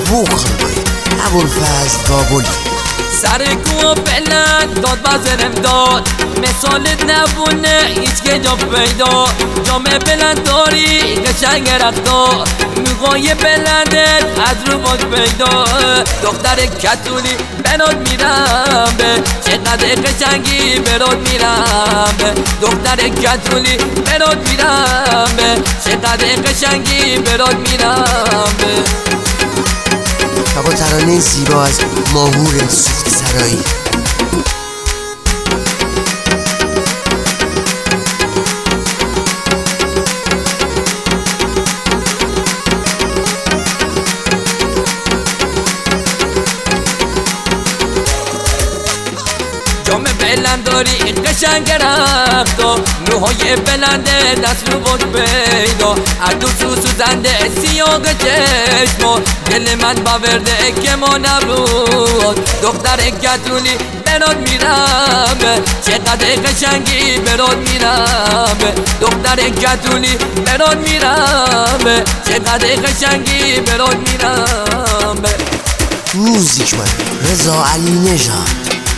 بخل ابوالفضل کابلی سر کو بلند داد بزنم داد مثالت نبونه هیچ که جا پیدا جامعه بلند داری قشنگ رفتار موقعی بلندت از رو باز پیدا دختر کتونی برات میرم به چقدر قشنگی برات میرم به دختر کتونی برات میرم به چقدر قشنگی برات میرم به و با ترانه زیبا از ماهور سوخت سرایی جامعه بلند داری قشنگ رفتار موهای بلنده دست رو بود پیدا از دو سو سوزنده سیاه چشما دل من باورده که ما نبود دختر کتونی برات میرم چقدر قشنگی برات میرم دختر کتونی برات میرم چقدر قشنگی برات میرم موزیکمن رضا علی نژاد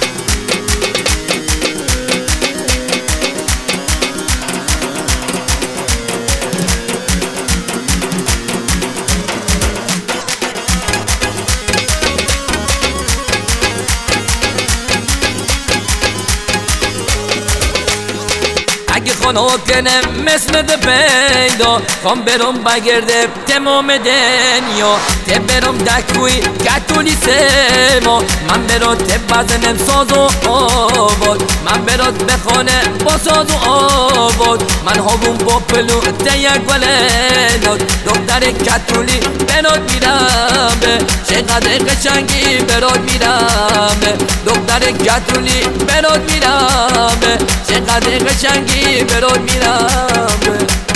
اگه خانه کنم مثل ده پیدا خان برم بگرده تمام دنیا ته برم دکوی کتونی سیما من برات ته بزنم ساز و آباد من برات بخانه با ساز و آباد من هاوون با پلو ته یک ولناد دختر کتونی برات میرم چقدر قشنگی برات میرم دختر کتونی برات میرم چقدر قشنگی برات میرم